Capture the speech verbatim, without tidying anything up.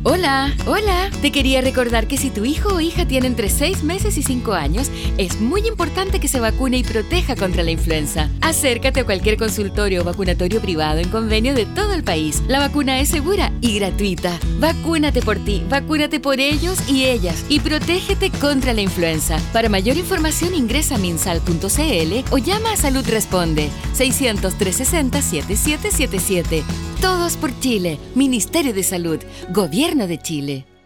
Hola, hola. Te quería recordar que si tu hijo o hija tiene entre seis meses y cinco años, es muy importante que se vacune y proteja contra la influenza. Acércate a cualquier consultorio o vacunatorio privado en convenio de todo el país. La vacuna es segura y gratuita. Vacúnate por ti, vacúnate por ellos y ellas y protégete contra la influenza. Para mayor información ingresa a minsal punto c l o llama a Salud Responde seiscientos, trescientos sesenta, setenta y siete setenta y siete. Todos por Chile. Ministerio de Salud. Gobierno de Chile.